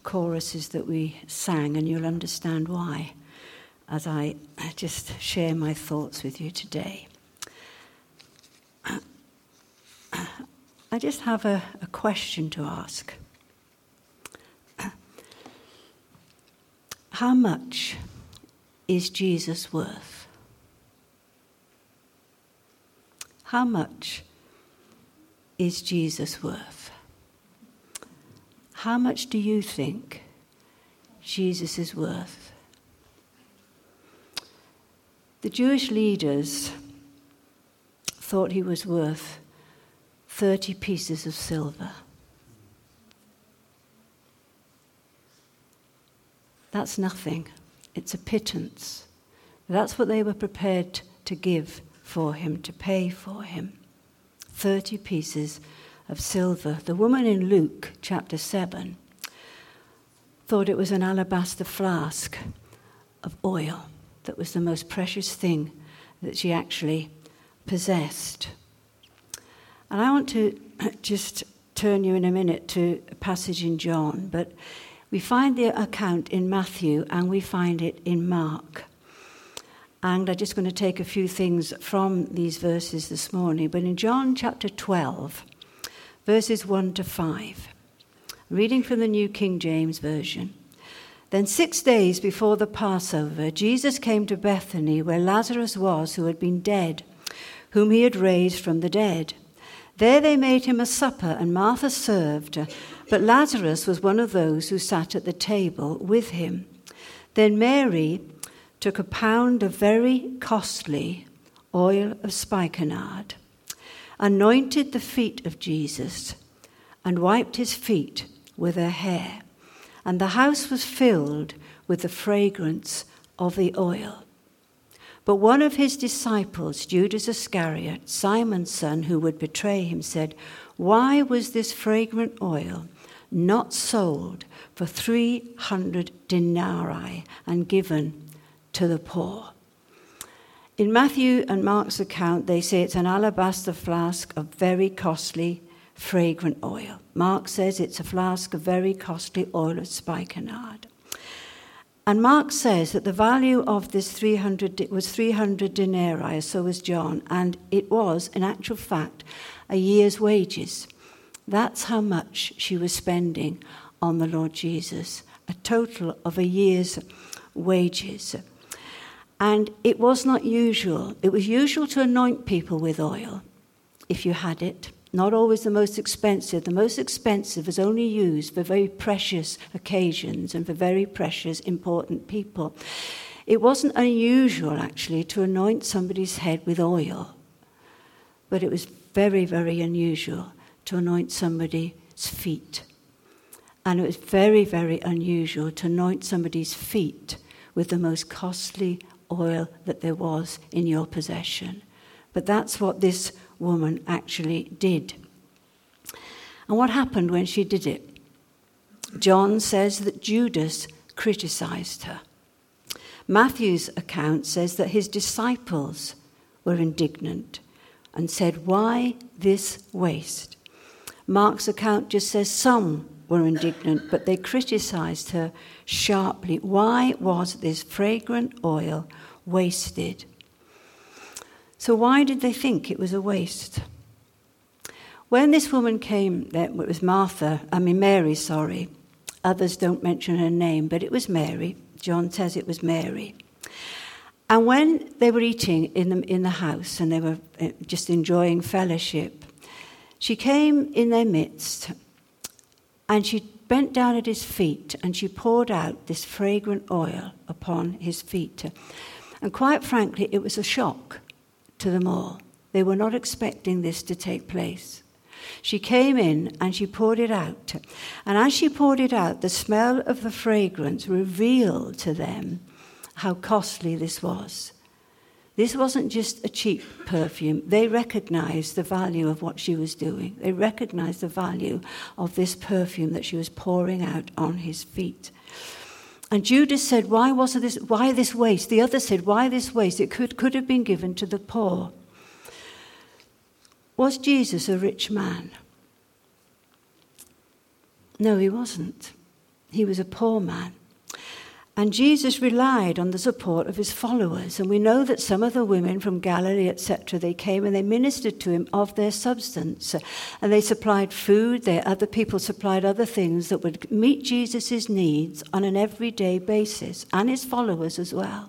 choruses that we sang, and you'll understand why as I just share my thoughts with you today. I just have a question to ask. How much is Jesus worth? How much is Jesus worth? How much do you think Jesus is worth? The Jewish leaders thought he was worth 30 pieces of silver. That's nothing. It's a pittance. That's what they were prepared to give for him, to pay for him. 30 pieces of silver. The woman in Luke chapter 7 thought it was an alabaster flask of oil that was the most precious thing that she actually possessed. And I want to just turn you in a minute to a passage in John, but we find the account in Matthew and we find it in Mark. And I'm just going to take a few things from these verses this morning. But in John chapter 12, verses 1 to 5, reading from the New King James Version. Then 6 days before the Passover, Jesus came to Bethany, where Lazarus was, who had been dead, whom he had raised from the dead. There they made him a supper, and Martha served, but Lazarus was one of those who sat at the table with him. Then Mary took a pound of very costly oil of spikenard, anointed the feet of Jesus, and wiped his feet with her hair. And the house was filled with the fragrance of the oil. But one of his disciples, Judas Iscariot, Simon's son, who would betray him, said, "Why was this fragrant oil not sold for 300 denarii and given to the poor?" In Matthew and Mark's account, they say it's an alabaster flask of very costly, fragrant oil. Mark says it's a flask of very costly oil of spikenard. And Mark says that the value of this 300 was 300 denarii, so was John, and it was, in actual fact, a year's wages. That's how much she was spending on the Lord Jesus, a total of a year's wages. And it was not usual. It was usual to anoint people with oil, if you had it. Not always the most expensive. The most expensive is only used for very precious occasions and for very precious, important people. It wasn't unusual, actually, to anoint somebody's head with oil. But it was very, very unusual to anoint somebody's feet. And it was very, very unusual to anoint somebody's feet with the most costly oil that there was in your possession. But that's what this woman actually did. And what happened when she did it? John says that Judas criticized her. Matthew's account says that his disciples were indignant and said, "Why this waste?" Mark's account just says some were indignant, but they criticized her sharply. Why was this fragrant oil wasted? So why did they think it was a waste? When this woman came, it was Mary. Others don't mention her name, but it was Mary. John says it was Mary. And when they were eating in the house and they were just enjoying fellowship, she came in their midst and she bent down at his feet and she poured out this fragrant oil upon his feet. And quite frankly, it was a shock to them all. They were not expecting this to take place. She came in and she poured it out. And as she poured it out, the smell of the fragrance revealed to them how costly this was. This wasn't just a cheap perfume. They recognized the value of what she was doing. They recognized the value of this perfume that she was pouring out on his feet. And Judas said, why this waste? The other said, why this waste? It could have been given to the poor. Was Jesus a rich man? No, he wasn't. He was a poor man. And Jesus relied on the support of his followers. And we know that some of the women from Galilee, etc., they came and they ministered to him of their substance. And they supplied food. Other people supplied other things that would meet Jesus' needs on an everyday basis, and his followers as well.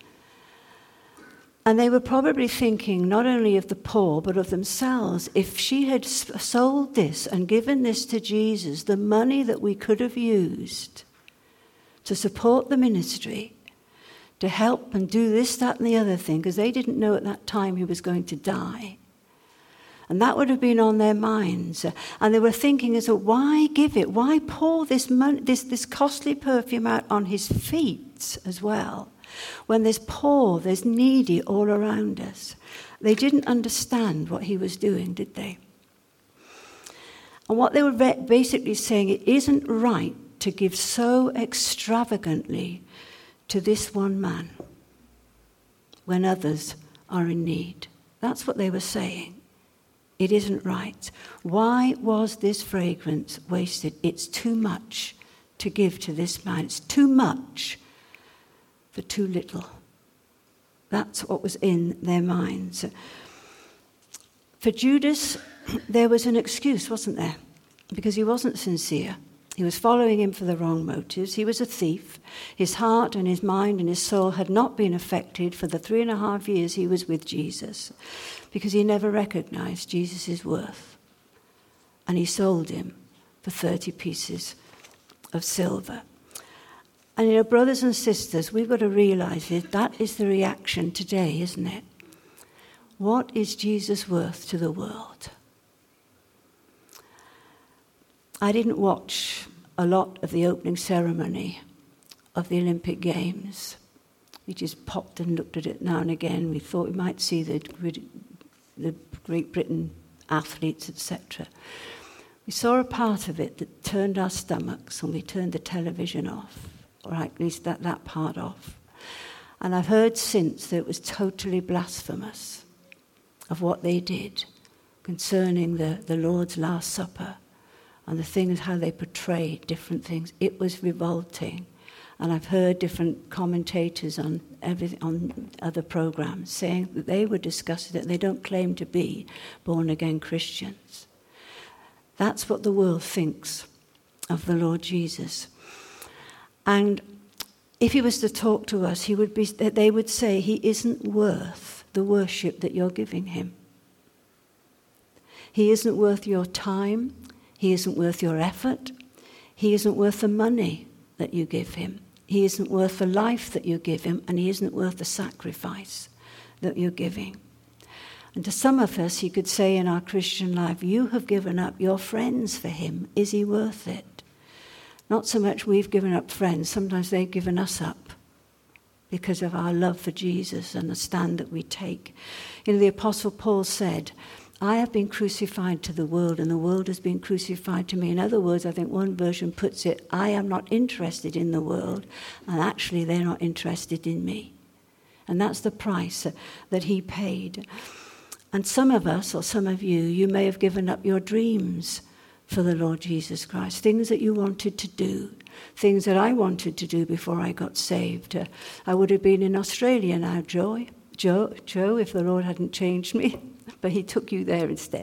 And they were probably thinking not only of the poor, but of themselves. If she had sold this and given this to Jesus, the money that we could have used to support the ministry, to help and do this, that, and the other thing, because they didn't know at that time he was going to die. And that would have been on their minds. And they were thinking, why give it? Why pour this money, this costly perfume out on his feet as well? When there's poor, there's needy all around us. They didn't understand what he was doing, did they? And what they were basically saying, it isn't right to give so extravagantly to this one man when others are in need. That's what they were saying. It isn't right. Why was this fragrance wasted? It's too much to give to this man. It's too much for too little. That's what was in their minds. For Judas, there was an excuse, wasn't there? Because he wasn't sincere. He was following him for the wrong motives. He was a thief. His heart and his mind and his soul had not been affected for the 3.5 years he was with Jesus, because he never recognized Jesus' worth. And he sold him for 30 pieces of silver. And brothers and sisters, we've got to realize that is the reaction today, isn't it? What is Jesus worth to the world? I didn't watch a lot of the opening ceremony of the Olympic Games. We just popped and looked at it now and again. We thought we might see the Great Britain athletes, etc. We saw a part of it that turned our stomachs, and we turned the television off, or at least that part off. And I've heard since that it was totally blasphemous of what they did concerning the Lord's Last Supper and the things, how they portrayed different things. It was revolting. And I've heard different commentators on other programs saying that they were discussing it. They don't claim to be born-again Christians. That's what the world thinks of the Lord Jesus. And if he was to talk to us, they would say he isn't worth the worship that you're giving him. He isn't worth your time. He isn't worth your effort. He isn't worth the money that you give him. He isn't worth the life that you give him, and he isn't worth the sacrifice that you're giving. And to some of us, he could say in our Christian life, you have given up your friends for him. Is he worth it? Not so much we've given up friends. Sometimes they've given us up because of our love for Jesus and the stand that we take. The Apostle Paul said, I have been crucified to the world, and the world has been crucified to me. In other words, I think one version puts it, I am not interested in the world, and actually they're not interested in me. And that's the price that he paid. And some of us, or some of you may have given up your dreams for the Lord Jesus Christ, things that you wanted to do, things that I wanted to do before I got saved. I would have been in Australia now, Joe, if the Lord hadn't changed me. But he took you there instead.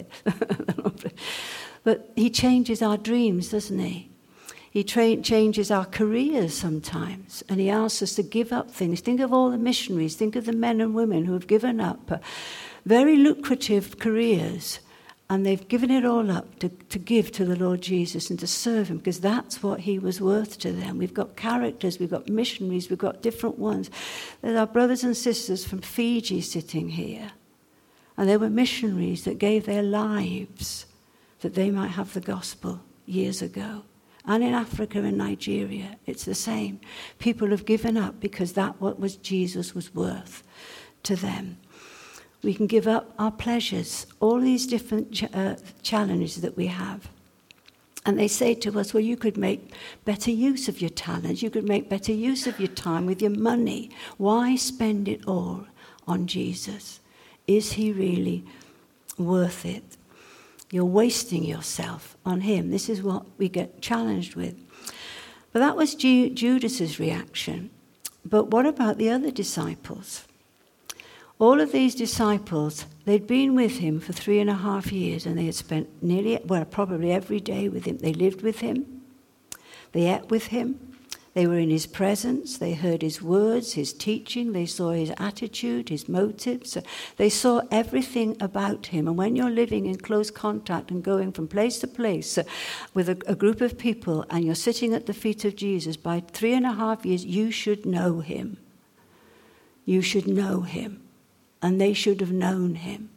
But he changes our dreams, doesn't he? He changes our careers sometimes. And he asks us to give up things. Think of all the missionaries. Think of the men and women who have given up very lucrative careers. And they've given it all up to give to the Lord Jesus and to serve him, because that's what he was worth to them. We've got characters, we've got missionaries, we've got different ones. There's our brothers and sisters from Fiji sitting here. And there were missionaries that gave their lives that they might have the gospel years ago. And in Africa and Nigeria, it's the same. People have given up because that what was Jesus was worth to them. We can give up our pleasures, all these different challenges that we have. And they say to us, well, you could make better use of your talents. You could make better use of your time with your money. Why spend it all on Jesus? Is he really worth it? You're wasting yourself on him. This is what we get challenged with. But that was Judas's reaction. But what about the other disciples? All of these disciples, they'd been with him for 3.5 years, and they had spent probably every day with him. They lived with him. They ate with him. They were in his presence. They heard his words, his teaching. They saw his attitude, his motives. They saw everything about him. And when you're living in close contact and going from place to place with a group of people, and you're sitting at the feet of Jesus, by 3.5 years, you should know him. You should know him. And they should have known him.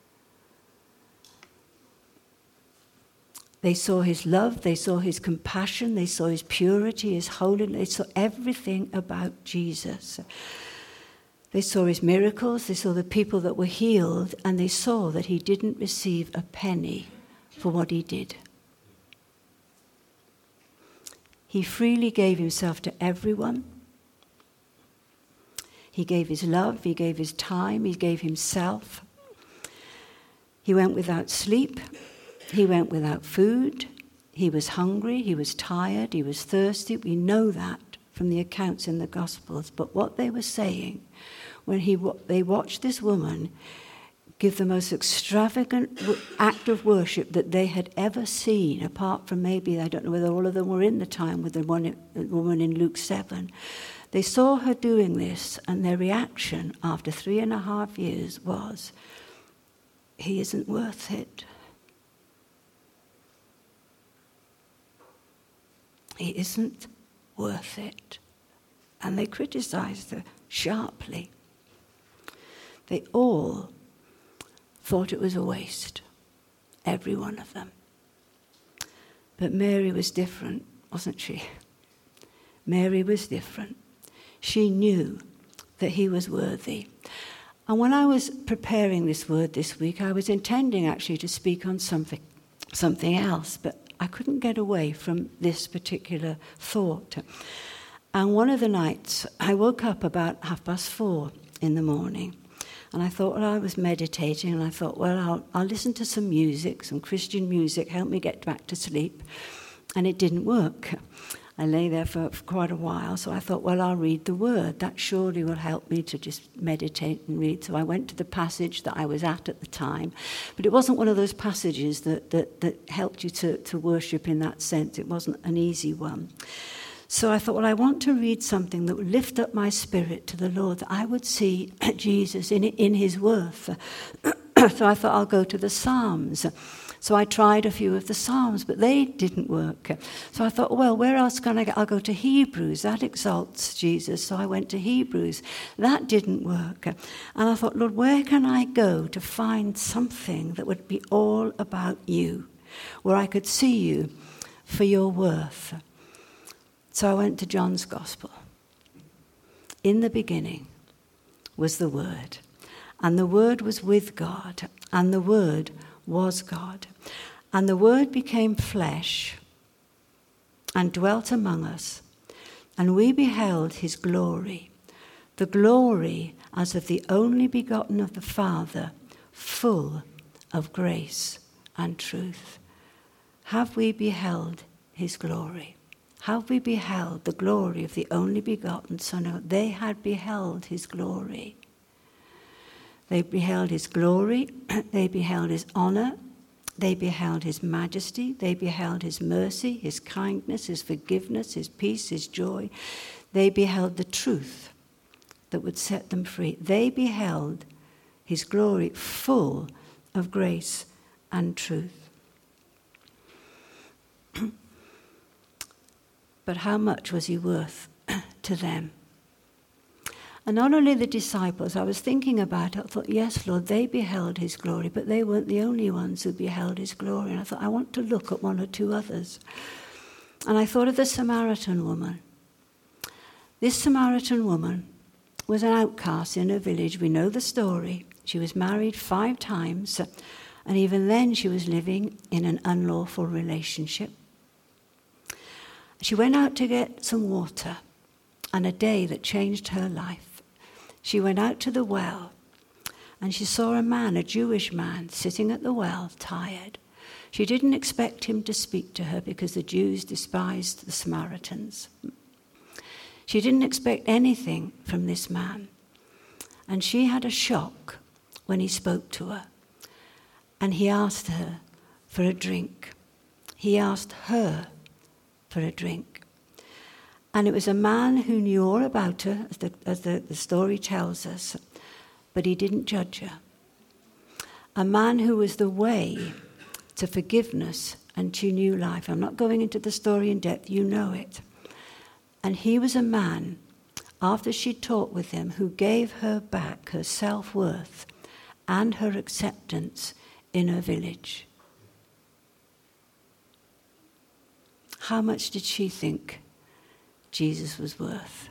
They saw his love, they saw his compassion, they saw his purity, his holiness, they saw everything about Jesus. They saw his miracles, they saw the people that were healed, and they saw that he didn't receive a penny for what he did. He freely gave himself to everyone. He gave his love, he gave his time, he gave himself. He went without sleep, he went without food, he was hungry, he was tired, he was thirsty. We know that from the accounts in the Gospels. But what they were saying, when they watched this woman give the most extravagant act of worship that they had ever seen, apart from maybe, I don't know whether all of them were in the time with the woman in Luke 7, they saw her doing this, and their reaction after 3.5 years was, he isn't worth it. He isn't worth it. And they criticized her sharply. They all thought it was a waste, every one of them. But Mary was different, wasn't she? Mary was different. She knew that he was worthy. And when I was preparing this word this week, I was intending actually to speak on something else, but I couldn't get away from this particular thought. And one of the nights, I woke up about 4:30 in the morning, and I thought, I was meditating, and I thought, I'll listen to some music, some Christian music, help me get back to sleep. And it didn't work. I lay there for quite a while, so I thought, I'll read the word. That surely will help me to just meditate and read. So I went to the passage that I was at the time. But it wasn't one of those passages that helped you to worship in that sense. It wasn't an easy one. So I thought, I want to read something that would lift up my spirit to the Lord, that I would see Jesus in his worth. So I thought, I'll go to the Psalms. So I tried a few of the Psalms, but they didn't work. So I thought, where else can I go? I'll go to Hebrews. That exalts Jesus. So I went to Hebrews. That didn't work. And I thought, Lord, where can I go to find something that would be all about you, where I could see you for your worth? So I went to John's Gospel. In the beginning was the Word, and the Word was with God, and the Word was God. And the Word became flesh and dwelt among us, and we beheld his glory, the glory as of the only begotten of the Father, full of grace and truth. Have we beheld his glory? Have we beheld the glory of the only begotten Son of God? They had beheld his glory. They beheld his glory, they beheld his honor, they beheld his majesty, they beheld his mercy, his kindness, his forgiveness, his peace, his joy. They beheld the truth that would set them free. They beheld his glory full of grace and truth. But how much was he worth to them? And not only the disciples, I was thinking about it, I thought, yes, Lord, they beheld his glory, but they weren't the only ones who beheld his glory. And I thought, I want to look at one or two others. And I thought of the Samaritan woman. This Samaritan woman was an outcast in her village. We know the story. She was married 5 times, and even then she was living in an unlawful relationship. She went out to get some water, and a day that changed her life. She went out to the well, and she saw a man, a Jewish man, sitting at the well, tired. She didn't expect him to speak to her because the Jews despised the Samaritans. She didn't expect anything from this man. And she had a shock when he spoke to her. And he asked her for a drink. He asked her for a drink. And it was a man who knew all about her, as the story tells us, but he didn't judge her. A man who was the way to forgiveness and to new life. I'm not going into the story in depth, you know it. And he was a man, after she talked with him, who gave her back her self-worth and her acceptance in her village. How much did she think Jesus was worth?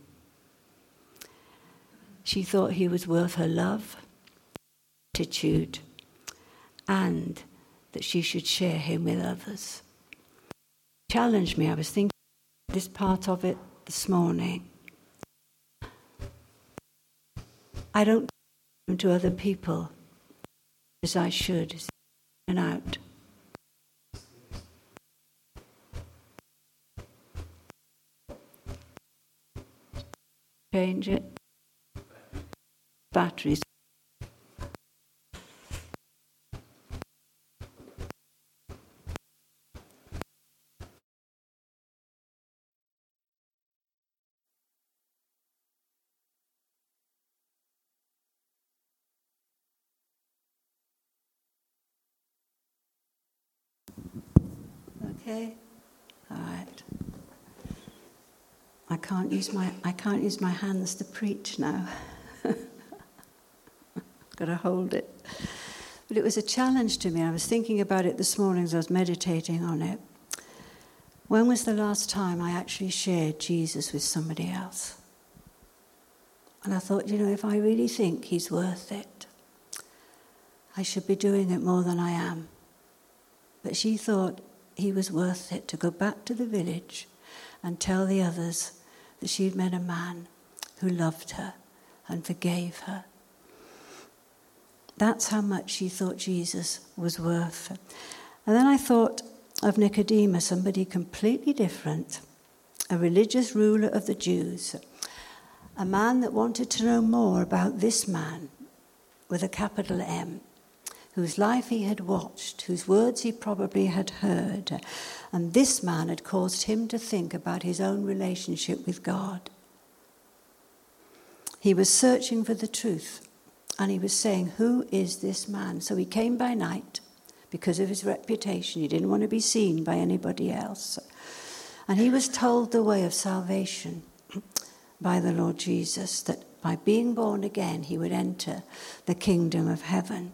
She thought he was worth her love, attitude, and that she should share him with others. Challenged me. I was thinking this part of it this morning. I don't come to other people as I should, and out. Change it. Batteries. Okay, all right. I can't use my hands to preach now. Got to hold it. But it was a challenge to me. I was thinking about it this morning as I was meditating on it. When was the last time I actually shared Jesus with somebody else? And I thought, if I really think he's worth it, I should be doing it more than I am. But she thought he was worth it to go back to the village and tell the others that she'd met a man who loved her and forgave her. That's how much she thought Jesus was worth. And then I thought of Nicodemus, somebody completely different, a religious ruler of the Jews, a man that wanted to know more about this man with a capital M, whose life he had watched, whose words he probably had heard. And this man had caused him to think about his own relationship with God. He was searching for the truth, and he was saying, who is this man? So he came by night because of his reputation. He didn't want to be seen by anybody else. And he was told the way of salvation by the Lord Jesus, that by being born again, he would enter the kingdom of heaven.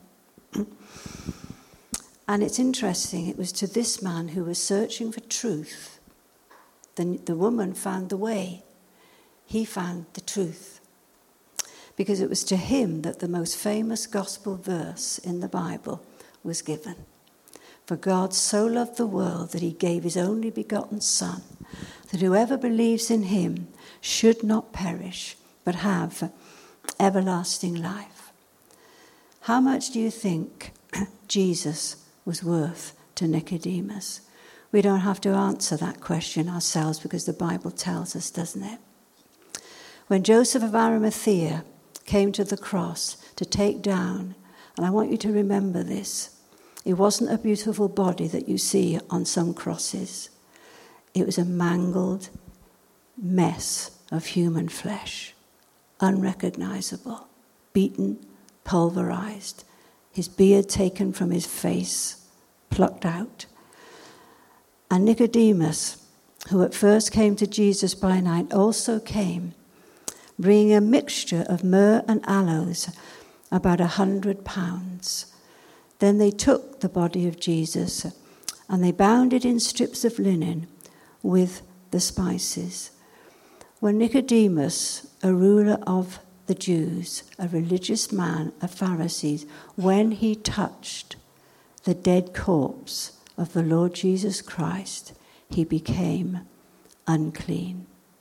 And it's interesting, it was to this man who was searching for truth. The woman found the way. He found the truth. Because it was to him that the most famous gospel verse in the Bible was given. For God so loved the world that he gave his only begotten Son, that whoever believes in him should not perish, but have everlasting life. How much do you think Jesus was worth to Nicodemus? We don't have to answer that question ourselves because the Bible tells us, doesn't it? When Joseph of Arimathea came to the cross to take down, and I want you to remember this, it wasn't a beautiful body that you see on some crosses. It was a mangled mess of human flesh, unrecognizable, beaten, pulverized, his beard taken from his face, plucked out. And Nicodemus, who at first came to Jesus by night, also came, bringing a mixture of myrrh and aloes, about 100 pounds. Then they took the body of Jesus and they bound it in strips of linen with the spices. When Nicodemus, a ruler of the Jews, a religious man, a Pharisee, when he touched the dead corpse of the Lord Jesus Christ, he became unclean.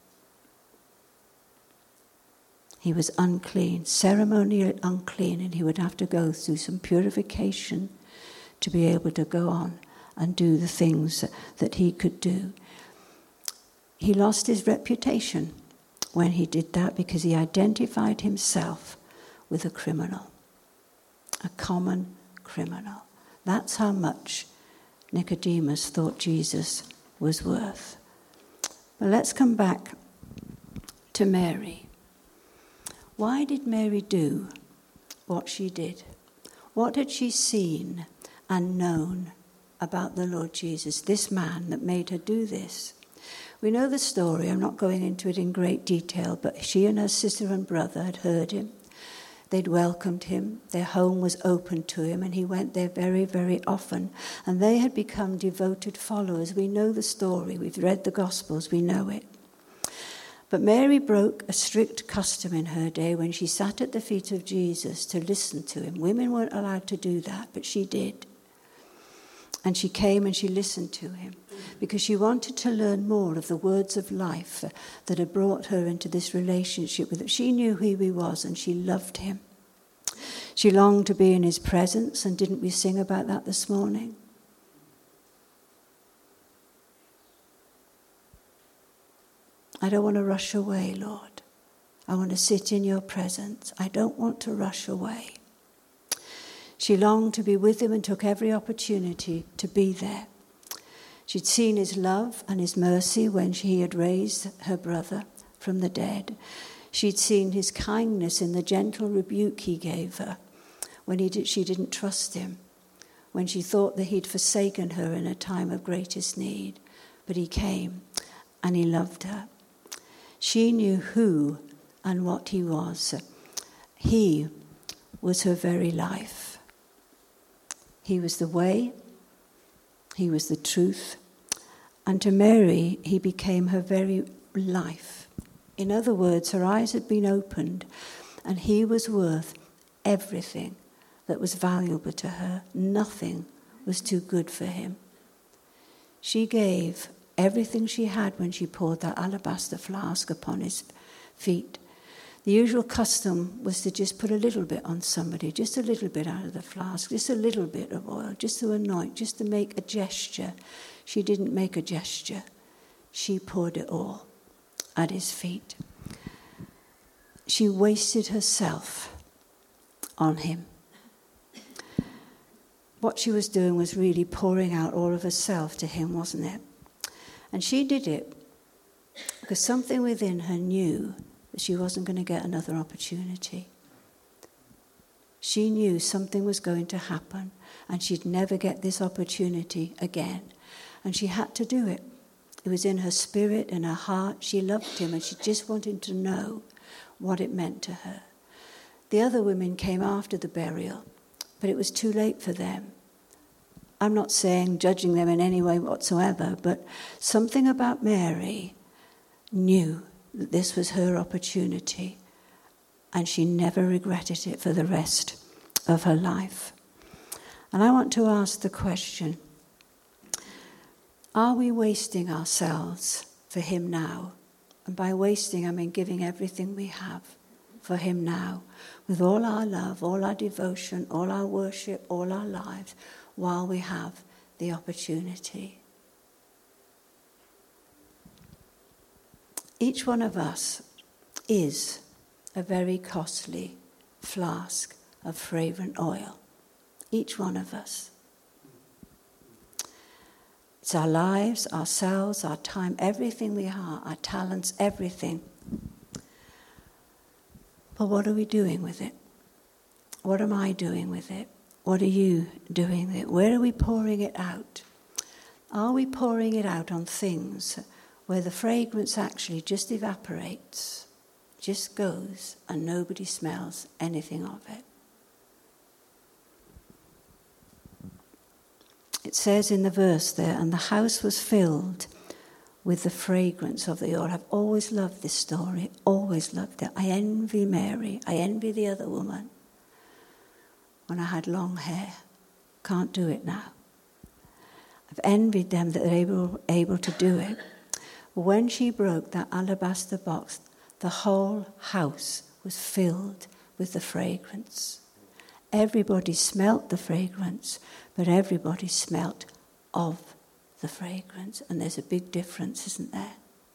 He was unclean, ceremonially unclean, and he would have to go through some purification to be able to go on and do the things that he could do. He lost his reputation when he did that because he identified himself with a criminal, a common criminal. That's how much Nicodemus thought Jesus was worth. But let's come back to Mary. Why did Mary do what she did? What had she seen and known about the Lord Jesus, this man that made her do this? We know the story. I'm not going into it in great detail, but she and her sister and brother had heard him. They'd welcomed him. Their home was open to him, and he went there very, very often. And they had become devoted followers. We know the story. We've read the Gospels. We know it. But Mary broke a strict custom in her day when she sat at the feet of Jesus to listen to him. Women weren't allowed to do that, but she did. And she came and she listened to him because she wanted to learn more of the words of life that had brought her into this relationship with him. She knew who he was and she loved him. She longed to be in his presence, and didn't we sing about that this morning? I don't want to rush away, Lord. I want to sit in your presence. I don't want to rush away. She longed to be with him and took every opportunity to be there. She'd seen his love and his mercy when he had raised her brother from the dead. She'd seen his kindness in the gentle rebuke he gave her when she didn't trust him, when she thought that he'd forsaken her in a time of greatest need. But he came and he loved her. She knew who and what he was. He was her very life. He was the way, he was the truth, and to Mary, he became her very life. In other words, her eyes had been opened, and he was worth everything that was valuable to her. Nothing was too good for him. She gave everything she had when she poured that alabaster flask upon his feet. The usual custom was to just put a little bit on somebody, just a little bit out of the flask, just a little bit of oil, just to anoint, just to make a gesture. She didn't make a gesture. She poured it all at his feet. She wasted herself on him. What she was doing was really pouring out all of herself to him, wasn't it? And she did it because something within her knew she wasn't going to get another opportunity. She knew something was going to happen and she'd never get this opportunity again. And she had to do it. It was in her spirit and her heart. She loved him and she just wanted to know what it meant to her. The other women came after the burial, but it was too late for them. I'm not judging them in any way whatsoever, but something about Mary knew that this was her opportunity, and she never regretted it for the rest of her life. And I want to ask the question, are we wasting ourselves for him now? And by wasting, I mean giving everything we have for him now, with all our love, all our devotion, all our worship, all our lives, while we have the opportunity. Each one of us is a very costly flask of fragrant oil. Each one of us. It's our lives, ourselves, our time, everything we are, our talents, everything. But what are we doing with it? What am I doing with it? What are you doing with it? Where are we pouring it out? Are we pouring it out on things where the fragrance actually just evaporates, just goes, and nobody smells anything of it? It says in the verse there, and the house was filled with the fragrance of the oil. I've always loved this story, always loved it. I envy Mary. I envy the other woman. When I had long hair, can't do it now. I've envied them that they're able to do it. When she broke that alabaster box, the whole house was filled with the fragrance. everybody smelt the fragrance, but everybody smelt of the fragrance. And there's a big difference, isn't there?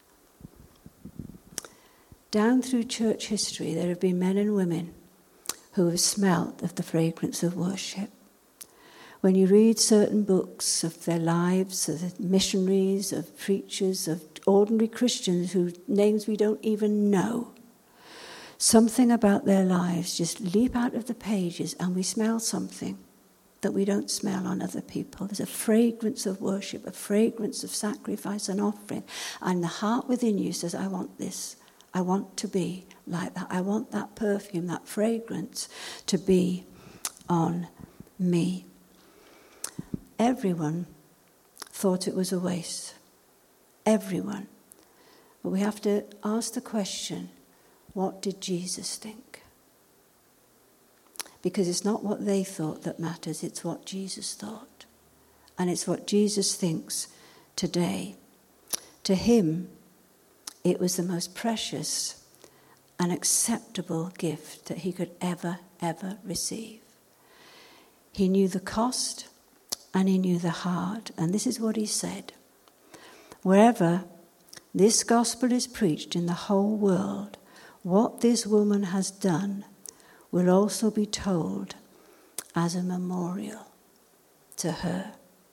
Down through church history, there have been men and women who have smelt of the fragrance of worship. When you read certain books of their lives, of missionaries, of preachers, of ordinary Christians whose names we don't even know, something about their lives just leap out of the pages, and we smell something that we don't smell on other people. There's a fragrance of worship, a fragrance of sacrifice and offering, and the heart within you says, I want this. I want to be like that. I want that perfume, that fragrance to be on me. Everyone thought it was a waste. Everyone. But we have to ask the question, what did Jesus think? Because it's not what they thought that matters, it's what Jesus thought. And it's what Jesus thinks today. To him, it was the most precious and acceptable gift that he could ever receive. He knew the cost and he knew the heart. And this is what he said. Wherever this gospel is preached in the whole world, what this woman has done will also be told as a memorial to her.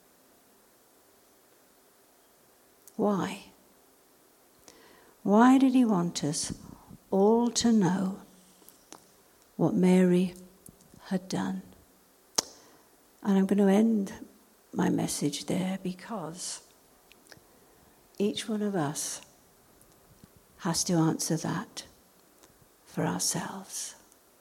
Why? Why did he want us all to know what Mary had done? And I'm going to end my message there because each one of us has to answer that for ourselves.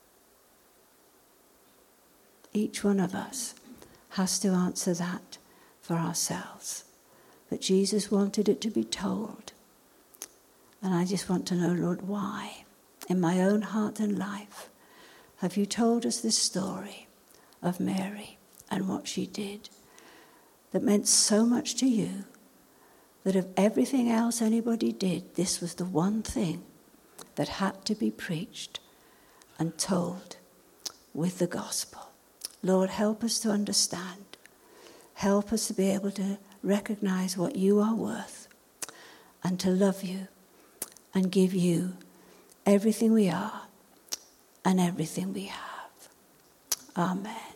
Each one of us has to answer that for ourselves. But Jesus wanted it to be told. And I just want to know, Lord, why? In my own heart and life, have you told us this story of Mary and what she did that meant so much to you that of everything else anybody did, this was the one thing that had to be preached and told with the gospel? Lord, help us to understand. Help us to be able to recognize what you are worth and to love you and give you everything we are and everything we have. Amen.